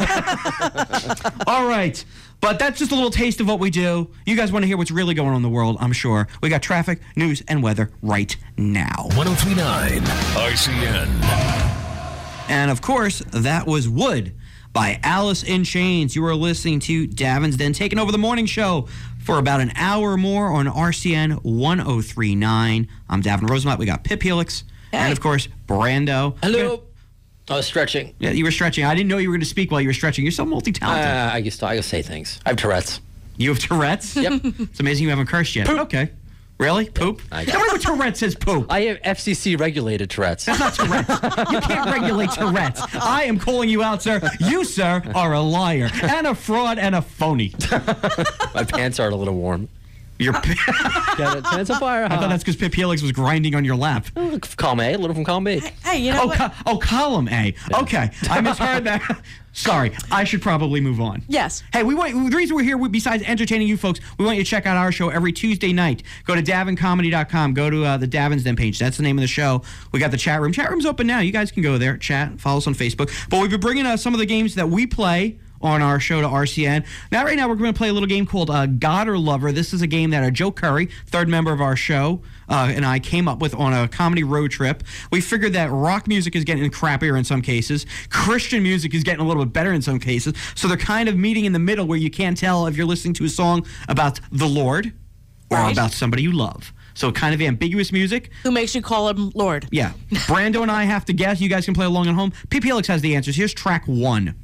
All right. But that's just a little taste of what we do. You guys want to hear what's really going on in the world, I'm sure. We got traffic, news, and weather right now. ten thirty-nine R C N. And, of course, that was Wood by Alice in Chains. You are listening to Davin's Den, taking over the morning show for about an hour more on R C N ten thirty-nine. I'm Davin Rosenblatt. We got Pip Helix. Hey. And, of course, Brando. Hello. I was stretching. Yeah, you were stretching. I didn't know you were going to speak while you were stretching. You're so multi-talented. Uh, I used to, I used to say things. I have Tourette's. You have Tourette's? Yep. It's amazing you haven't cursed yet. Poop. Okay. Really? Poop? I Nobody with Tourette's says poop. I have F C C regulated Tourette's. That's not Tourette's. You can't regulate Tourette's. I am calling you out, sir. You, sir, are a liar and a fraud and a phony. My pants are a little warm. Your Got it. Pants on fire. I thought that's because Pip Helix was grinding on your lap. Column A, a little from column B. Hey, you know Oh, what? co- oh, column A. Okay, I misheard that. Sorry, I should probably move on. Yes. Hey, we want the reason we're here. Besides entertaining you folks, we want you to check out our show every Tuesday night. Go to davin comedy dot com. Go to uh, the Davin's Den page. That's the name of the show. We got the chat room. Chat room's open now. You guys can go there, chat, follow us on Facebook. But we've been bringing uh, some of the games that we play on our show to R C N. Now, right now, we're going to play a little game called uh, God or Lover. This is a game that uh, Joe Curry, third member of our show, uh, and I came up with on a comedy road trip. We figured that rock music is getting crappier in some cases. Christian music is getting a little bit better in some cases. So they're kind of meeting in the middle where you can't tell if you're listening to a song about the Lord or Right. about somebody you love. So kind of ambiguous music. Who makes you call him Lord? Yeah. Brando and I have to guess. You guys can play along at home. P P Alex has the answers. Here's track one.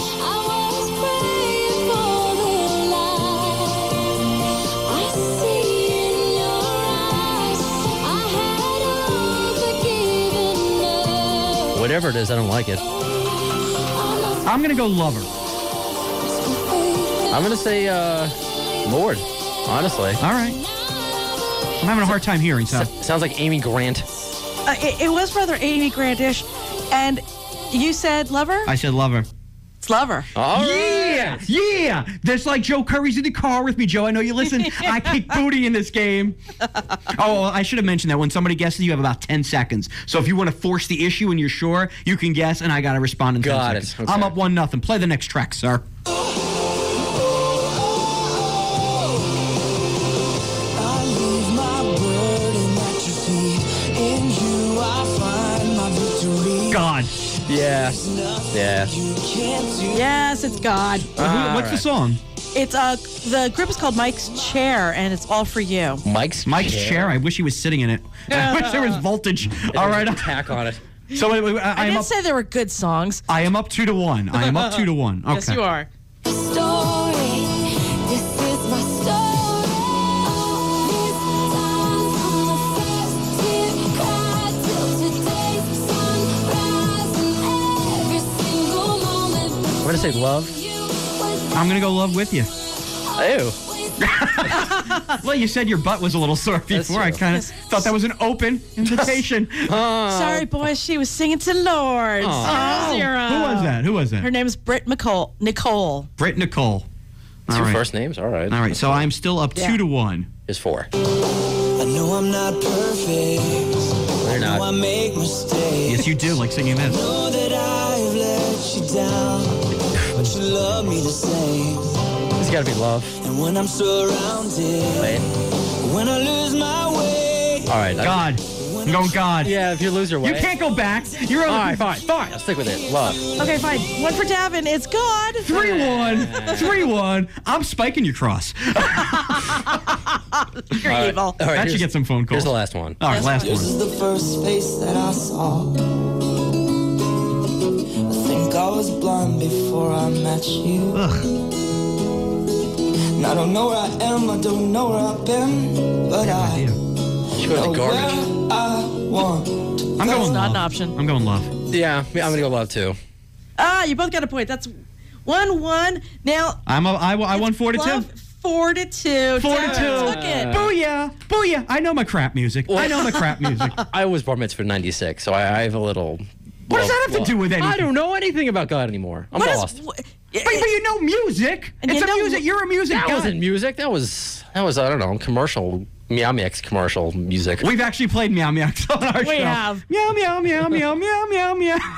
Whatever it is, I don't like it. I'm going to go Lover. I'm going to say uh, Lord, honestly. All right. I'm having a hard time hearing, so. S- sounds like Amy Grant. Uh, it, it was rather Amy Grant-ish. And you said Lover? I said Lover. It's Lover. All Yeah, right. yeah. That's like Joe Curry's in the car with me, Joe. I know you listen. I kick booty in this game. Oh, I should have mentioned that when somebody guesses, you have about ten seconds. So if you want to force the issue and you're sure, you can guess, and I got to respond in ten Got it. seconds. Okay. I'm up one nothing. Play the next track, sir. I leave my burden at your feet. In you I find my victory. God. Yeah. Yeah. Yes, it's God. Who- What's the song? It's uh the group is called Mike's Chair, and it's all for you. Mike's Mike's chair. I wish he was sitting in it. I wish there was voltage. All right. Attack on it. So I, I, I I am didn't up. say there were good songs. I am up two to one. I am up two to one. Okay. Yes, you are. Story. This is my story. This time's on the first tear cried till today's sunrise, and every single moment. I'm gonna say love. I'm gonna go love with you. Ew. Well, you said your butt was a little sore That's before. I true. kind of thought that was an open invitation. Sorry, boys. She was singing to Lord. Oh, Zero. who was that? Who was that? Her name is Britt Nicole. Nicole. Britt Nicole. All Two right. first names. All right. All right. So I'm still up Yeah. two to one. Is four. I know I'm not perfect. They're I not. make mistakes. Yes, you do like singing this. Know that I've let you down, but you love me the same. It's gotta be love. And when I'm surrounded, Wait. when I lose my way, All right. I- God. I'm going God. Yeah, if you lose your way. You can't go back. You're All on right, fine, fine. I'll stick with it. Love. Okay, fine. One for Davin. It's God. three one. three one. I'm spiking your cross. You're evil. All right, That here's- should get some phone calls. Here's the last one. All right, last this one. is the first face that I saw. I think I was blind before I met you. Ugh. And I don't know where I am, I don't know where I've been, but I idea. You go know with the where garbage. I want to I'm going not love. an option. I'm going love. Yeah, I'm gonna go love too. Ah, you both got a point. That's one one. Now, I'm a, I, I won four to two. love, Four to two. Four to Davin two. Took it. Booyah. Booyah. I know my crap music. I know my crap music. I was bar mitzvah in ninety-six, so I, I have a little. What does that have to do with anything? I don't know anything about God anymore. I'm What is- lost. wh- But, but you know music. And it's you a know- music. You're a music That guy. wasn't music. That was that was I don't know commercial Meow Mix commercial music. We've actually played Meow Meow on our We show. have. Meow Meow Meow Meow Meow Meow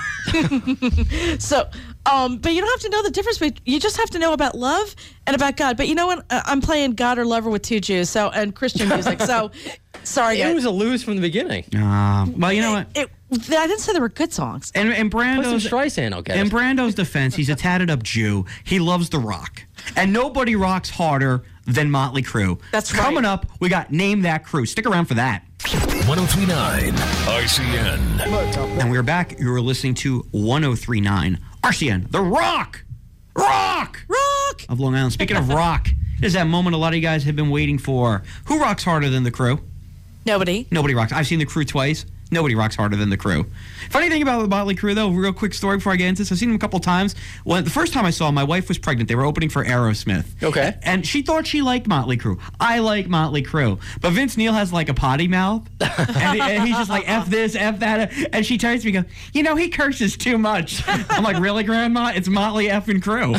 Meow. So, um, but you don't have to know the difference. But you just have to know about love and about God. But you know what? Uh, I'm playing God or Lover with two Jews. So and Christian music. So, sorry, It guys. was a lose from the beginning. Uh, well, you know what? It, I didn't say there were good songs. And, and Play some Brando's Streisand, okay? in Brando's defense, he's a tatted up Jew. He loves the rock, and nobody rocks harder than Motley Crue. That's right. Coming up, we got Name That Crew. Stick around for that. ten thirty-nine I C N. And we're back. You were listening to one oh three point nine R C N, the Rock, Rock, Rock. of Long Island. Speaking of rock, there's that moment a lot of you guys have been waiting for. Who rocks harder than the Crew? Nobody. Nobody rocks. I've seen the Crew twice. Nobody rocks harder than the Crew. Funny thing about the Motley Crue, though, real quick story before I get into this. I've seen them a couple times. When the first time I saw them, my wife was pregnant. They were opening for Aerosmith. Okay. And she thought she liked Motley Crue. I like Motley Crue. But Vince Neil has like a potty mouth. and, he- and he's just like, F this, F that. And she turns to me and goes, you know, he curses too much. I'm like, really, Grandma? It's Motley effing Crue.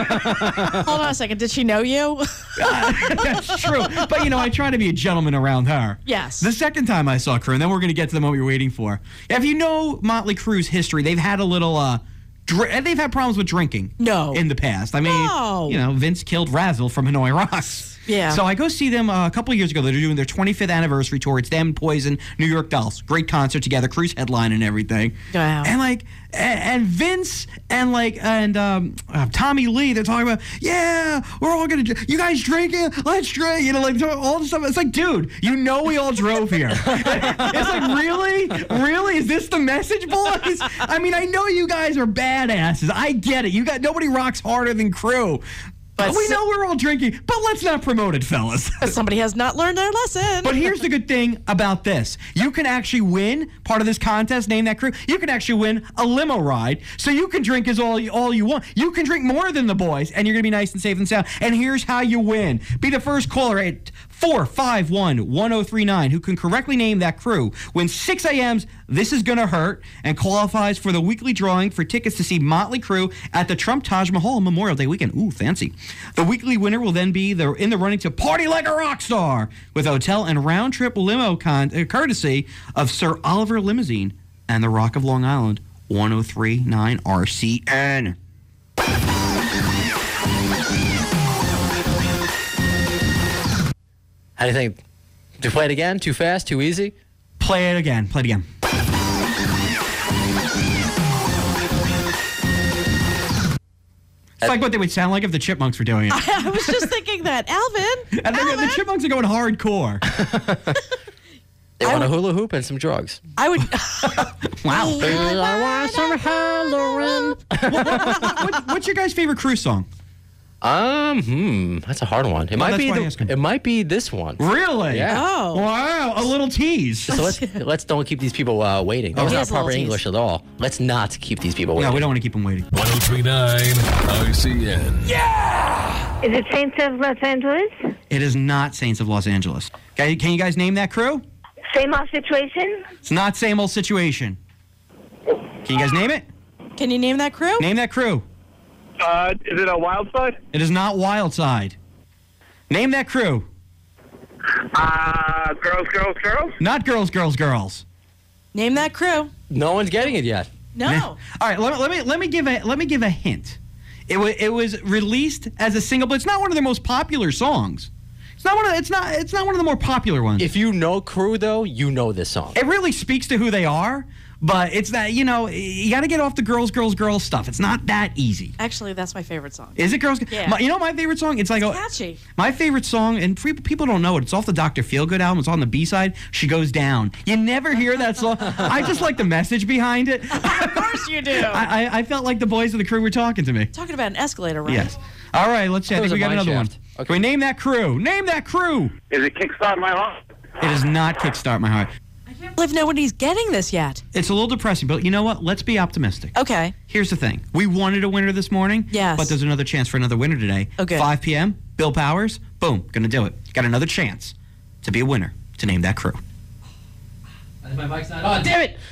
Hold on a second. Did she know you? That's true. But, you know, I try to be a gentleman around her. Yes. The second time I saw Crue, and then we're going to get to the moment you're waiting for. If you know Motley Crue's history, they've had a little, uh, dr- they've had problems with drinking. No. In the past. I mean, No. you know, Vince killed Razzle from Hanoi Rocks. Yeah. So I go see them uh, a couple of years ago. They're doing their twenty-fifth anniversary tour. It's them, Poison, New York Dolls. Great concert together. Cruise headline and everything. Wow. And like, and, and Vince and like, and um, uh, Tommy Lee, they're talking about, yeah, we're all gonna, dr- you guys drinking? Let's drink. You know, like all this stuff. It's like, dude, you know, we all drove here. It's like, really, really, is this the message, boys? I mean, I know you guys are badasses. I get it. You got nobody rocks harder than Crue. But we si- know we're all drinking, but let's not promote it, fellas. Somebody has not learned their lesson. But here's the good thing about this. You can actually win part of this contest, Name That Crew. You can actually win a limo ride. So you can drink as all you, all you want. You can drink more than the boys, and you're going to be nice and safe and sound. And here's how you win. Be the first caller at four five one, one oh three nine who can correctly name that crew. Win six a.m.'s This Is Gonna Hurt and qualifies for the weekly drawing for tickets to see Motley Crue at the Trump Taj Mahal Memorial Day weekend. Ooh, fancy. The weekly winner will then be the, in the running to Party Like a Rock Star with hotel and round-trip limo con- uh, courtesy of Sir Oliver Limousine and the Rock of Long Island, one oh three point nine R C N. How do you think? Do you play it again? Too fast? Too easy? Play it again. Play it again. It's like what they would sound like if the Chipmunks were doing it. I was just thinking that. Alvin! And Alvin! the, the Chipmunks are going hardcore. They I want a would- hula hoop and some drugs. I would. Wow. I want some Halloween. what, what's your guys' favorite Cruise song? Um, hmm, that's a hard one. It might that's be why I the, asked him. it might be this one. Really? Yeah. Oh. Wow, a little tease. So let's let's don't keep these people uh, waiting. That was He not has a little proper tease. English at all. Let's not keep these people waiting. No, we don't want to keep them waiting. one oh three point nine I C N. Is it Saints of Los Angeles? It is not Saints of Los Angeles. Can, can you guys name that crew? Same old situation? It's not Same Old Situation. Can you guys name it? Can you name that crew? Name that crew. Uh, is it a wild side? It is not Wild Side. Name that crew. Uh, girls, girls, girls? Not Girls, Girls, Girls. Name that crew. No one's getting it yet. No. All right, let, let me let me give a let me give a hint. It was it was released as a single, but it's not one of their most popular songs. It's not one of it's not it's not one of the more popular ones. If you know Crew, though, you know this song. It really speaks to who they are, but it's that, you know, you got to get off the girls, girls, girls stuff. It's not that easy. Actually, that's my favorite song. Is it girls? Yeah. My, you know my favorite song? It's like a, Catchy. my favorite song, and pre- people don't know it. It's off the Doctor Feelgood album. It's on the B side. She Goes Down. You never hear that song. I just like the message behind it. Of course you do. I, I, I felt like the boys of the crew were talking to me. Talking about an escalator, right? Yes. All right, let's see. I That think was we a got mine another shaft. one. Okay. Can we name that crew? Name that crew. Is it Kickstart My Heart? It is not Kickstart My Heart. I can't believe nobody's getting this yet. It's a little depressing, but you know what? Let's be optimistic. Okay. Here's the thing. We wanted a winner this morning. Yes. But there's another chance for another winner today. Okay. five p.m., Bill Powers. Boom. Gonna do it. Got another chance to be a winner to name that crew. My mic's not on. Damn it!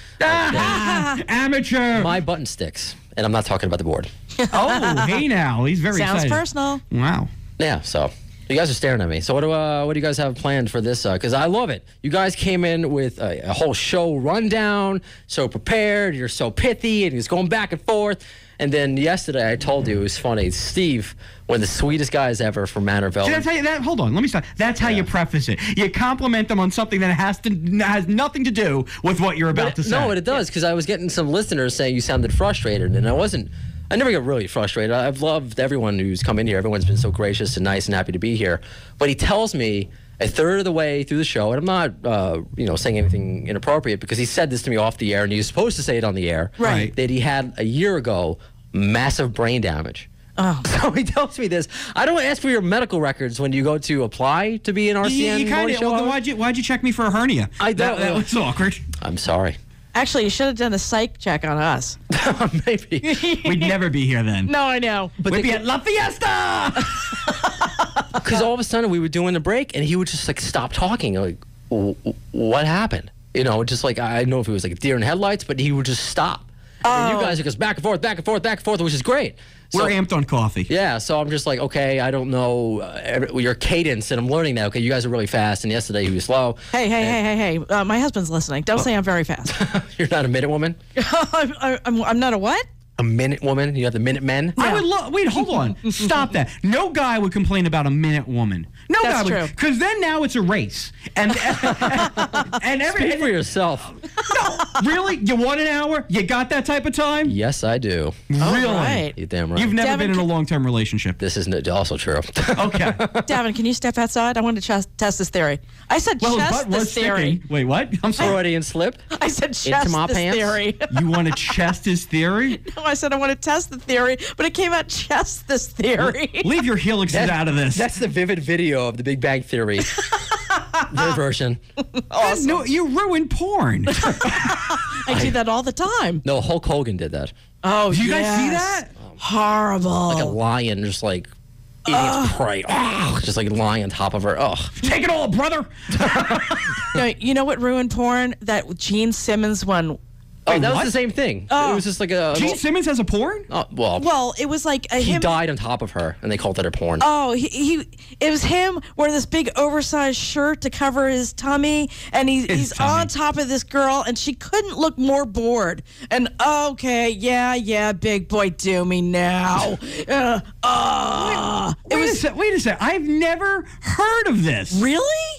Ah, amateur. My button sticks, and I'm not talking about the board. Oh, hey now. He's very Sounds excited. personal. Wow. Yeah, so you guys are staring at me. So what do uh, what do you guys have planned for this? Because I love it. You guys came in with a, a whole show rundown, so prepared. You're so pithy, and it's going back and forth. And then yesterday, I told you it was funny. Steve, one of the sweetest guys ever from Manorville. See, that's how you, that, hold on, let me stop. That's how you preface it. You compliment them on something that has to has nothing to do with what you're about But to it- say. No, it does, because I was getting some listeners saying you sounded frustrated, and I wasn't. I never get really frustrated. I've loved everyone who's come in here. Everyone's been so gracious and nice and happy to be here. But he tells me a third of the way through the show, and I'm not, uh, you know, saying anything inappropriate because he said this to me off the air, and he was supposed to say it on the air. Right. That he had a year ago massive brain damage. Oh. So he tells me this. I don't ask for your medical records when you go to apply to be an R C You, N you kind morning of. show Well, then host. why'd you why'd you check me for a hernia? I that, don't that know. was awkward. I'm sorry. Actually, you should have done a psych check on us. Maybe. We'd never be here then. No, I know. But We'd the- be at La Fiesta. Because all of a sudden we were doing the break and he would just like stop talking. Like, "W- w- what happened? You know, just like I don't know if it was like a deer in headlights, but he would just stop. And you guys are just back and forth, back and forth, back and forth, which is great. So- We're amped on coffee. Yeah, so I'm just like, okay, I don't know uh, every- your cadence, and I'm learning that. Okay, you guys are really fast, and yesterday he was slow. Hey, hey, hey, hey, hey. Uh, my husband's listening. Don't say I'm very fast. You're not a minute woman. I'm, I'm, I'm not a what? A minute woman. You have the minute men. I would love. Wait, hold on. Stop that. No guy would complain about a minute woman. No That's guy would. true. Because then now it's a race, and and every. Speak for yourself. No, really? You want an hour? You got that type of time? Yes, I do. Really? right. You're damn right. You've never Devin, been in a can- long-term relationship. This is n- also true. Okay. Davin, can you step outside? I want to chest, test this theory. I said Well, his chest butt this was theory. sticking. Wait, what? I'm sorry. Freudian slip. I said chest my this pants? theory. You want to chest his theory? No, I said I want to test the theory, but it came out chest this theory. Leave your helixes out of this. That's the vivid video of the Big Bang Theory. Their version. Awesome. No, you ruined porn. I do that all the time. No, Hulk Hogan did that. Oh, Do you guys see yes. that? Horrible. Like a lion, just like eating its prey. Oh, just like lying on top of her. Oh, Take it all, brother. No, you know what ruined porn? That Gene Simmons one. oh, Wait, that what? was the same thing. Oh. It was just like a. Gene Simmons has a porn? Oh, well, Well, it was like a he him. died on top of her, and they called it a porn. Oh, he, he it was him wearing this big oversized shirt to cover his tummy, and he, he's tummy. on top of this girl, and she couldn't look more bored. And okay, yeah, yeah, big boy, do me now. uh, uh, it Wait, was a sec, wait a sec. I've never heard of this. really.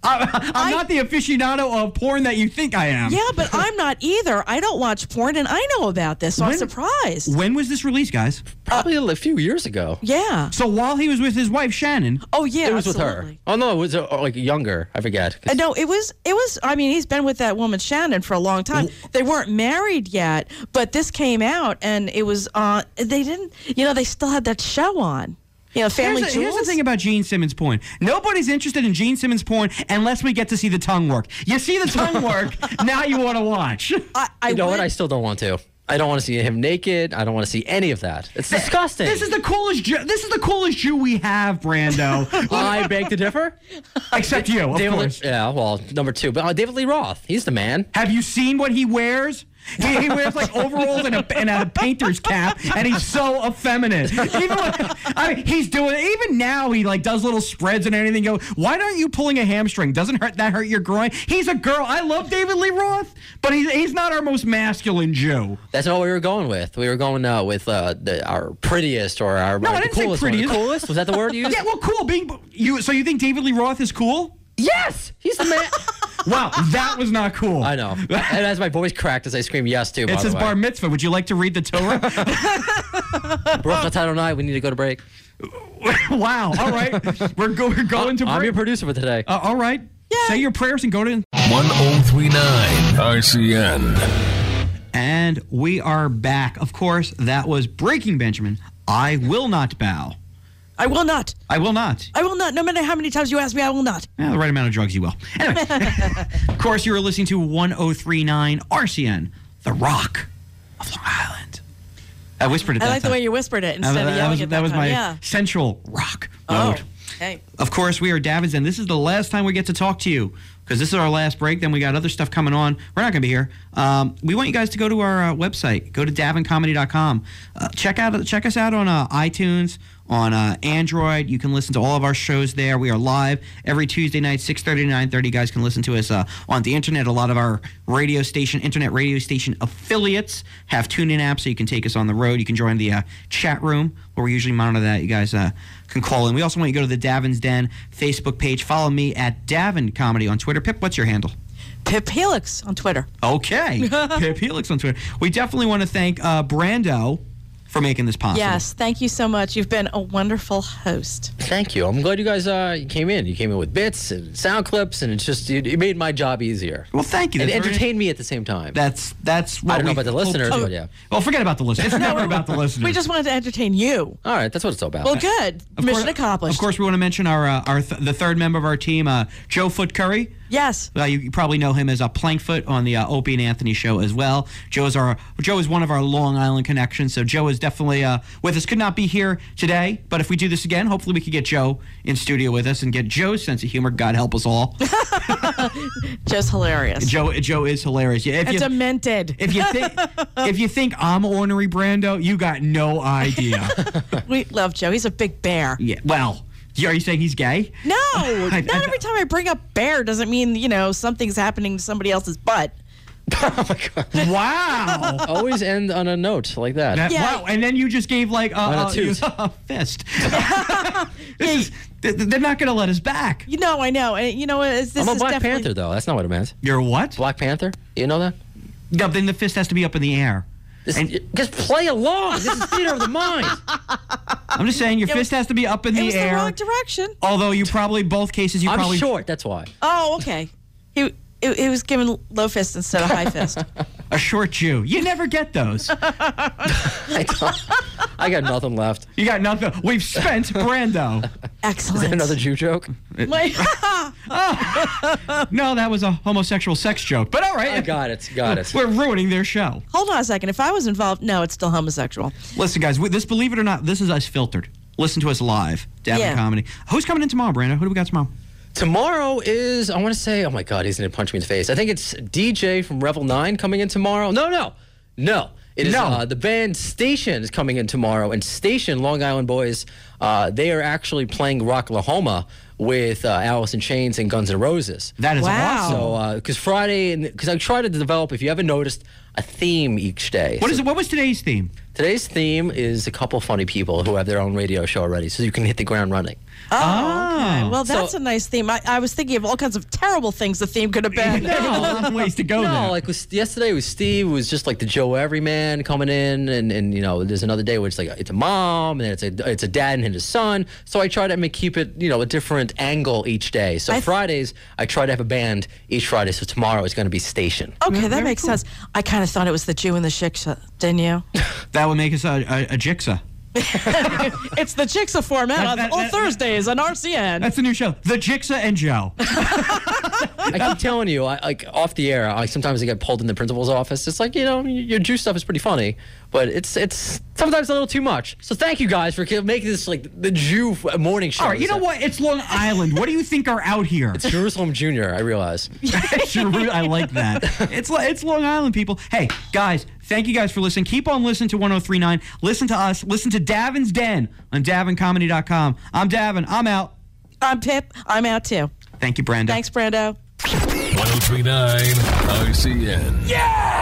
I, I'm I- not the aficionado of porn that you think I am. Yeah, but I'm not either. I don't watch porn, and I know about this, so I'm When- surprised. When was this released, guys? Probably a few years ago. Yeah. So while he was with his wife Shannon, Oh, yeah, It was with her. absolutely. Oh no, it was uh, like younger. I forget. Uh, no, it was. It was. I mean, he's been with that woman Shannon for a long time. They weren't married yet, but this came out, and it was. Uh, they didn't. You know, they still had that show on. You know, Family here's the, here's the Jewels. thing about Gene Simmons porn. Nobody's interested in Gene Simmons porn unless we get to see the tongue work. You see the tongue work, now you want to watch. I, I You know what? went- I still don't want to. I don't want to see him naked. I don't want to see any of that. It's disgusting. This is the coolest. Jew, this is the coolest Jew we have, Brando. I beg to differ. Except you, of David course. Lee, yeah, well, number two, but uh, David Lee Roth. He's the man. Have you seen what he wears? He, he wears like overalls and a, and a painter's cap, and he's so effeminate. Even when, I mean, he's doing even now. He like does little spreads and anything. Go, why aren't you pulling a hamstring? Doesn't hurt that hurt your groin? He's a girl. I love David Lee Roth, but he's he's not our most masculine Jew. That's not what we were going with. We were going uh, with uh, the, our prettiest or our No, uh, I the didn't say coolest one. The prettiest. coolest? Was that the word you used? Yeah, well, cool. Being you, so you think David Lee Roth is cool? Yes, he's the man. Wow, that was not cool. I know. And as my voice cracked as I scream yes too. By It's the his way. bar mitzvah. Would you like to read the Torah? Baruch atah Adonai. We need to go to break. Wow. All right. We're, go, we're going to I'm break. your producer for today. Uh, all right. Say your prayers and go to. one oh three point nine R C N. And we are back. Of course, that was Breaking Benjamin. I will not bow. I will not. I will not. I will not. No matter how many times you ask me, I will not. Yeah, the right amount of drugs, you will. Anyway, of course, you were listening to one oh three point nine R C N, The Rock of Long Island. I whispered it I that like the time. way you whispered it instead Uh, of that yelling was, it that that was time. my Yeah. central rock Oh. mode. Hey. Of course, we are Davins, and this is the last time we get to talk to you because this is our last break. Then we got other stuff coming on. We're not going to be here. Um, we want you guys to go to our uh, website. Go to davin comedy dot com. Uh, check out check us out on uh, iTunes, on uh, Android. You can listen to all of our shows there. We are live every Tuesday night, six thirty to nine thirty. You guys can listen to us uh, on the internet. A lot of our radio station, internet radio station affiliates have TuneIn apps, so you can take us on the road. You can join the uh, chat room where we usually monitor that. You guys uh, can call in. We also want you to go to the Davin's Den Facebook page. Follow me at Davin Comedy on Twitter. Pip, what's your handle? Pip Helix on Twitter. Okay. Pip Helix on Twitter. We definitely want to thank uh, Brando for making this possible. Yes, thank you so much. You've been a wonderful host. Thank you. I'm glad you guys uh, you came in. You came in with bits and sound clips, and it's just it, it made my job easier. Well, thank you. And That's very- entertained me at the same time. That's that's. What I don't know we about the hope listeners, to- but yeah. Well, forget about the listeners. It's never about the listeners. We just wanted to entertain you. All right, that's what it's all about. Well, good. Of Mission course- accomplished. Of course, we want to mention our uh, our th- the third member of our team, uh, Joe Foot Curry. Yes. Uh, you, you probably know him as a Plankfoot on the uh, Opie and Anthony show as well. Joe is our Joe is one of our Long Island connections, so Joe is definitely uh, with us. Could not be here today, but if we do this again, hopefully we could get Joe in studio with us and get Joe's sense of humor. God help us all. Just hilarious. Joe Joe is hilarious. Yeah, if It's you, demented. if you think if you think I'm ornery, Brando, you got no idea. We love Joe. He's a big bear. Yeah. Well, are you saying he's gay? No, I- not every time I bring up bear doesn't mean, you know, something's happening to somebody else's butt. Oh my God. Wow. Always end on a note like that. That- Yeah. Wow, and then you just gave like a, On a a, toot. a fist. This is, th- they're not going to let us back. You know, I know. And, you know, it's, this I'm a is Black definitely, Panther, though. That's not what it meant. You're what? Black Panther? You know that? No, then the fist has to be up in the air. This, And- just play along. This is theater of the mind. I'm just saying your It fist was- has to be up in It the was air. the wrong direction. Although you probably both cases you I'm probably short, that's why. Oh, okay. He, he, he was given low fist instead of high fist. a short Jew. You never get those. I, don't- I got nothing left. You got nothing. We've spent Brando. Excellent. Is that another Jew joke? My- No, that was a homosexual sex joke. But all right. I got it. Got it. We're ruining their show. Hold on a second. If I was involved, no, it's still homosexual. Listen, guys, we, this, believe it or not, this is us filtered. Listen to us live. Davin Yeah. Comedy. Who's coming in tomorrow, Brando? Who do we got tomorrow? Tomorrow is, I want to say, oh my God, he's going to punch me in the face. I think it's D J from Revel nine coming in tomorrow. No, no, no. It is No. uh, the band Station is coming in tomorrow. And Station, Long Island boys, uh, they are actually playing Rocklahoma with uh, Alice in Chains and Guns N' Roses. That is Wow. awesome. So, because Friday, because I try to develop, if you haven't noticed, a theme each day. What So is it? What was today's theme? Today's theme is a couple funny people who have their own radio show already, so you can hit the ground running. Oh, Ah. okay. Well, So- that's a nice theme. I, I was thinking of all kinds of terrible things the theme could have been. There are a lot of ways to go No, there. like with, yesterday with Steve, it was just like the Joe Everyman coming in, and, and you know, there's another day where it's like it's a mom, and then it's a it's a dad and his son. So I try to make keep it, you know, a different angle each day. So I th- Fridays, I try to have a band each Friday. So tomorrow is going to be Station. Okay, that makes sense. I kind of thought it was the Jew and the Shiksha, didn't you? That would make us a, a, a jigsaw. It's the Jigsaw format That- on that- all that- Thursdays on R C N. That's the new show, The Jigsaw and Joe. I keep telling you, I, like off the air, I sometimes I get pulled in the principal's office. It's like, you know, your Jew stuff is pretty funny, but it's it's sometimes a little too much. So thank you guys for making this like the Jew morning show. All right, you know what? It's Long Island. What do you think are out here? It's Jerusalem Junior, I realize. Sure, I like that. It's li- it's Long Island, people. Hey, guys, thank you guys for listening. Keep on listening to one oh three point nine. Listen to us. Listen to Davin's Den on davin comedy dot com. I'm Davin. I'm out. I'm Pip. I'm out too. Thank you, Brando. Thanks, Brando. one oh three point nine I C N. Yeah!